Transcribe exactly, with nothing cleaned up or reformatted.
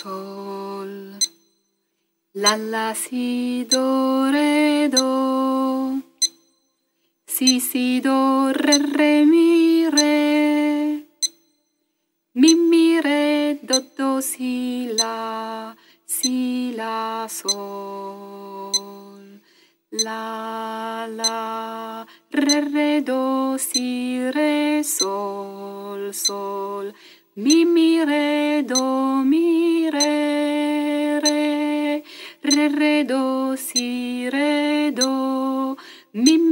sol, la la si do re do, si si do re re mi re, mi mi re do do si la, si la sol, la la re re do si re sol sol, mi mi re do mi re re, re re do si re do, mi